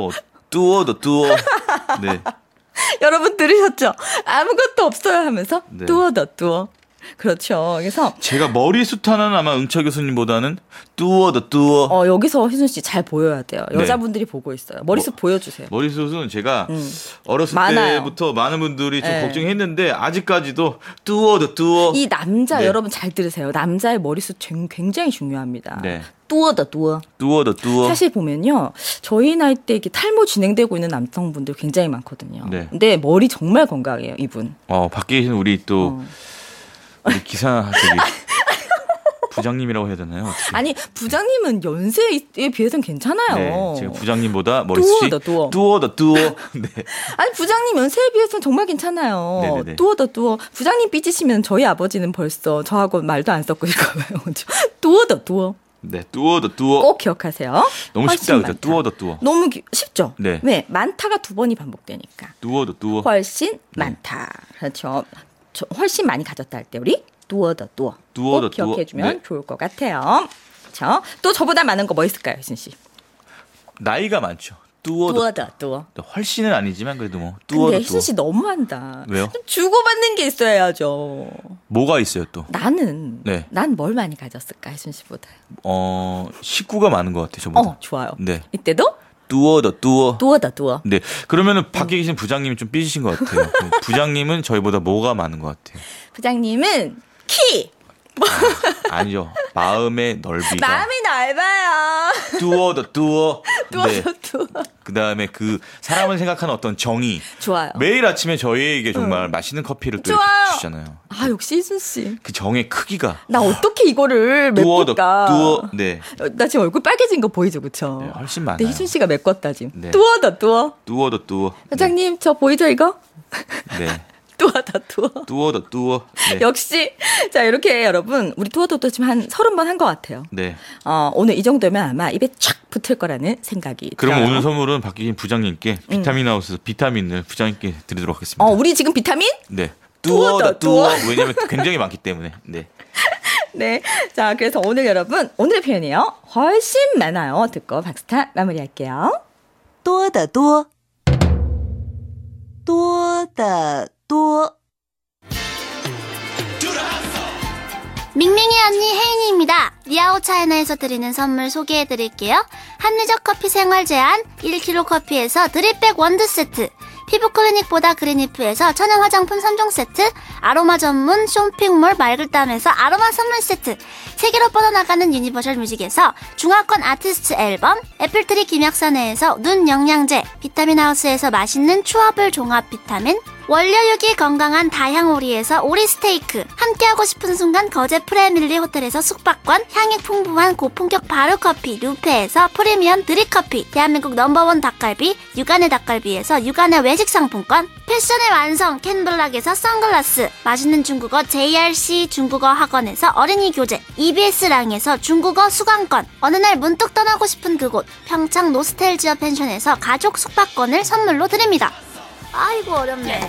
뚜어도 뚜어. 네. 여러분 들으셨죠? 아무것도 없어요 하면서 네. 뚜어더 뚜어. 그렇죠. 그래서 제가 머리숱하는 아마 응철 교수님보다는 뚜어도 뚜어. 여기서 희순 씨 잘 보여야 돼요. 네. 여자분들이 보고 있어요. 머리숱 보여주세요. 머리숱은 제가 어렸을 많아요. 때부터 많은 분들이 좀 네. 걱정했는데 아직까지도 뚜어도 뚜어. 이 남자 네. 여러분 잘 들으세요. 남자의 머리숱 굉장히 중요합니다. 네. 뚜어더 뚜어. 뚜어도 뚜어. 사실 보면요, 저희 나이 때 이렇게 탈모 진행되고 있는 남성분들 굉장히 많거든요. 네. 근데 머리 정말 건강해요, 이분. 밖에 계신 우리 또 우리 기사 부장님이라고 해야 되나요? 어떻게? 아니 부장님은 연세에 비해서는 괜찮아요. 네, 제가 부장님보다 머리숱이 뚜어도 뚜어. 네. 아니 부장님 연세에 비해서는 정말 괜찮아요. 네네네. 뚜어더 뚜어. 부장님 삐지시면 저희 아버지는 벌써 저하고 말도 안 섞으실 거예요. 뚜어더 뚜어. 네, 뚜어도 뚜어. 꼭 기억하세요. 너무 훨씬 쉽다, 그죠? 많다. 뚜어도 뚜어. 너무 쉽죠? 네. 왜? 많다가 두 번이 반복되니까. 뚜어도 뚜어. 훨씬 많다. 그렇죠. 훨씬 많이 가졌다 할 때 우리 뚜어더 뚜어. 뚜어더 꼭 기억해주면 네. 좋을 것 같아요. 그렇죠. 또 저보다 많은 거 뭐 있을까요, 혜진 씨? 나이가 많죠. 뚜어도 뚜어. 훨씬은 아니지만 그래도 뭐 근데 뚜어도 혜진 씨 뚜어. 너무한다. 왜요? 좀 주고받는 게 있어야죠. 뭐가 있어요 또? 나는 네. 난 뭘 많이 가졌을까, 혜진 씨보다. 식구가 많은 것 같아요, 저보다. 좋아요. 네. 이때도 뚜어도 뚜어. 뚜어더 뚜어. 네. 그러면은 밖에 계신 부장님이 좀 삐지신 것 같아요. 부장님은 저희보다 뭐가 많은 것 같아요? 부장님은 키. 아니죠. 마음의 넓이가. 마음이 넓어요. 뚜어도 뚜어. 네. 뚜어. 그 다음에 그 사람을 생각하는 어떤 정의. 좋아요. 매일 아침에 저희에게 정말 맛있는 커피를 또 좋아요. 이렇게 주시잖아요. 아 역시 희순 씨. 그 정의 크기가. 나 어떻게 이거를 뚜어도 메꿀까? 뚜어. 네. 나 지금 얼굴 빨개진 거 보이죠, 그쵸? 네, 훨씬 많아요. 근데 희순 씨가 메꿨다 지금. 네. 뚜어더 뚜어. 뚜어도 뚜어. 회장님 저 보이죠 이거? 네. 뚜어더 뚜어. 뚜어도 뚜어. 네. 역시 자 이렇게 여러분 우리 뚜어더 뚜어 지금 한 30번 한 것 같아요. 네. 오늘 이 정도면 아마 입에 촥 붙을 거라는 생각이 그럼 들어요. 오늘 선물은 바뀌신 부장님께 비타민 하우스 비타민을 부장님께 드리도록 하겠습니다. 우리 지금 비타민? 네. 뚜어도 뚜어. 뚜어. 왜냐면 굉장히 많기 때문에. 네. 네. 자 그래서 오늘 여러분 오늘의 표현이요. 훨씬 많아요. 듣고 박스타 마무리할게요. 多得多，多得多。 밍밍이 언니 혜인이입니다. 리아오 차이나에서 드리는 선물 소개해드릴게요. 합리적 커피 생활 제한 1kg 커피에서 드립백 원두 세트, 피부 클리닉보다 그린이프에서 천연 화장품 3종 세트, 아로마 전문 쇼핑몰 말글담에서 아로마 선물 세트, 세계로 뻗어나가는 유니버셜 뮤직에서 중화권 아티스트 앨범, 애플트리 김약선회에서 눈 영양제, 비타민 하우스에서 맛있는 추어블 종합 비타민, 원료육이 건강한 다향오리에서 오리 스테이크, 함께하고 싶은 순간 거제 프레밀리 호텔에서 숙박권, 향이 풍부한 고품격 바르커피 루페에서 프리미엄 드립커피, 대한민국 넘버원 닭갈비 육안의 닭갈비에서 육안의 외식 상품권, 패션의 완성 캔블락에서 선글라스, 맛있는 중국어 JRC 중국어 학원에서 어린이 교재, EBS랑에서 중국어 수강권, 어느 날 문득 떠나고 싶은 그곳 평창 노스텔지어 펜션에서 가족 숙박권을 선물로 드립니다. 아이고 어렵네.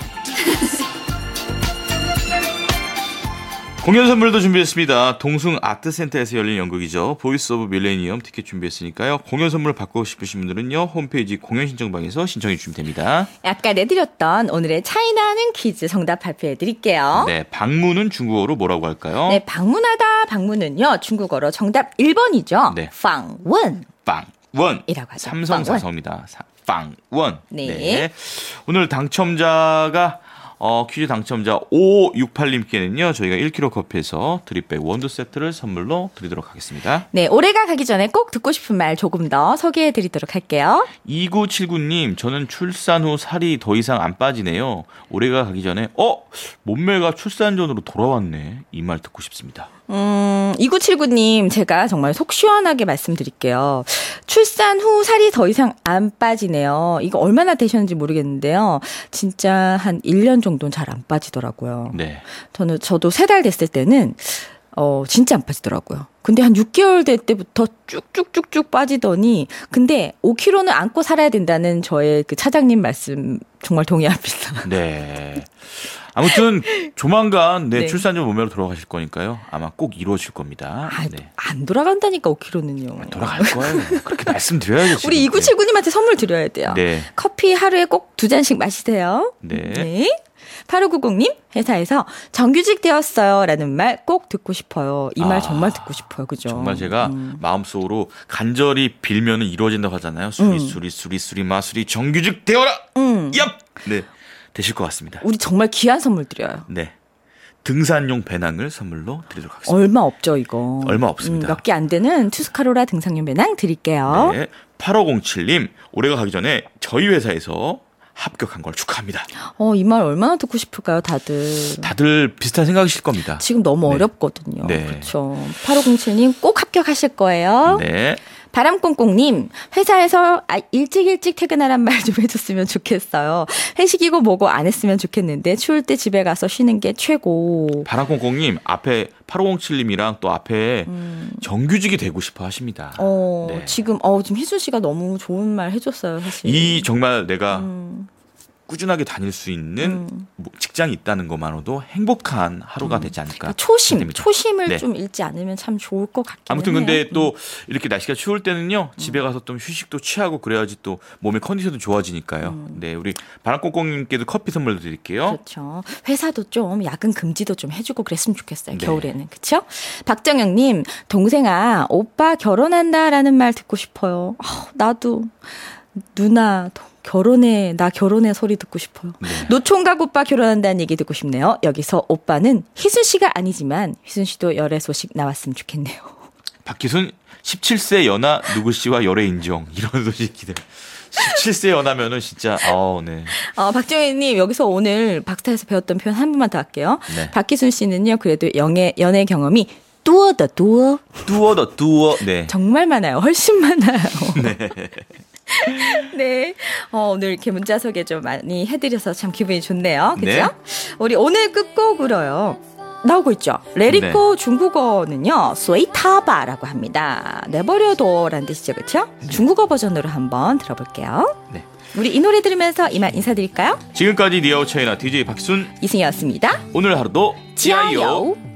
공연 선물도 준비했습니다. 동숭 아트센터에서 열린 연극이죠. 보이스 오브 밀레니엄 티켓 준비했으니까요. 공연 선물 받고 싶으신 분들은요. 홈페이지 공연 신청방에서 신청해 주시면 됩니다. 아까 내드렸던 오늘의 차이나는 퀴즈 정답 발표해 드릴게요. 네, 방문은 중국어로 뭐라고 할까요? 네, 방문하다 방문은요. 중국어로 정답 1번이죠. 네. 방원. 방원이라고 하죠. 삼성사서입니다. 방원. 네. 오늘 당첨자가 퀴즈 당첨자 5568님께는요. 저희가 1kg 커피에서 드립백 원두 세트를 선물로 드리도록 하겠습니다. 네, 올해가 가기 전에 꼭 듣고 싶은 말 조금 더 소개해 드리도록 할게요. 2979님, 저는 출산 후 살이 더 이상 안 빠지네요. 올해가 가기 전에 몸매가 출산 전으로 돌아왔네. 이 말 듣고 싶습니다. 2979님, 제가 정말 속 시원하게 말씀드릴게요. 출산 후 살이 더 이상 안 빠지네요. 이거 얼마나 되셨는지 모르겠는데요. 진짜 한 1년 정도는 잘 안 빠지더라고요. 네. 저도 3달 됐을 때는, 진짜 안 빠지더라고요. 근데 한 6개월 될 때부터 쭉쭉쭉쭉 빠지더니, 근데 5kg는 안고 살아야 된다는 저의 그 차장님 말씀 정말 동의합니다. 네. 아무튼 조만간 네. 출산전 몸매로 돌아가실 거니까요. 아마 꼭 이루어질 겁니다. 네. 안 돌아간다니까 5kg는요. 돌아갈 거예요. 그렇게 말씀드려야죠. 지금. 우리 2979님한테 선물 드려야 돼요. 네. 커피 하루에 꼭 2잔씩 마시세요. 네. 8590님, 회사에서 정규직 되었어요. 라는 말 꼭 듣고 싶어요. 이 말 정말 듣고 싶어요. 그죠? 정말 제가 마음속으로 간절히 빌면은 이루어진다고 하잖아요. 수리 마수리 정규직 되어라. 얍. 네. 되실 것 같습니다. 우리 정말 귀한 선물 드려요. 네. 등산용 배낭을 선물로 드리도록 하겠습니다. 얼마 없죠, 이거. 얼마 없습니다. 몇 개 안 되는 투스카로라 등산용 배낭 드릴게요. 네. 8507님, 올해가 가기 전에 저희 회사에서 합격한 걸 축하합니다. 이 말 얼마나 듣고 싶을까요, 다들. 다들 비슷한 생각이실 겁니다. 지금 너무 네. 어렵거든요. 네. 그렇죠. 8507님 꼭 합격하실 거예요. 네. 바람꽁꽁님, 회사에서 일찍 퇴근하란 말 좀 해줬으면 좋겠어요. 회식이고 뭐고 안 했으면 좋겠는데 추울 때 집에 가서 쉬는 게 최고. 바람꽁꽁님, 앞에 8507님이랑 또 앞에 정규직이 되고 싶어 하십니다. 네. 지금 희순 씨가 너무 좋은 말 해줬어요, 사실. 이 정말 내가 꾸준하게 다닐 수 있는 직장이 있다는 것만으로도 행복한 하루가 되지 않을까. 초심을 네. 좀 잃지 않으면 참 좋을 것 같긴 해요. 아무튼 근데 또 이렇게 날씨가 추울 때는요. 집에 가서 좀 휴식도 취하고 그래야지 또 몸의 컨디션도 좋아지니까요. 네, 우리 바람꽁꽁님께도 커피 선물로 드릴게요. 그렇죠. 회사도 좀 야근 금지도 좀 해주고 그랬으면 좋겠어요. 네. 겨울에는. 그렇죠? 박정영님, 동생아, 오빠 결혼한다라는 말 듣고 싶어요. 나도 누나 나 결혼해 소리 듣고 싶어요. 네. 노총각 오빠 결혼한다는 얘기 듣고 싶네요. 여기서 오빠는 희순 씨가 아니지만 희순 씨도 열애 소식 나왔으면 좋겠네요. 박희순 17세 연하 누구 씨와 열애 인정 이런 소식 기대. 17세 연하면은 진짜 네. 박정희님 여기서 오늘 박스타에서 배웠던 표현 한 번만 더 할게요. 네. 박희순 씨는요 그래도 연애 경험이 뚜어. 네. 정말 많아요. 훨씬 많아요. 네. 네. 오늘 이렇게 문자 소개 좀 많이 해드려서 참 기분이 좋네요. 그죠? 네. 우리 오늘 끝곡으로요. 나오고 있죠. 레리코 네. 중국어는요. 스웨이타바라고 합니다. 내버려둬라는 뜻이죠. 그렇죠? 중국어 버전으로 한번 들어볼게요. 네. 우리 이 노래 들으면서 이만 인사드릴까요? 지금까지 니아오 차이나 DJ 박순 이승이었습니다. 오늘 하루도 지아요. 지아요.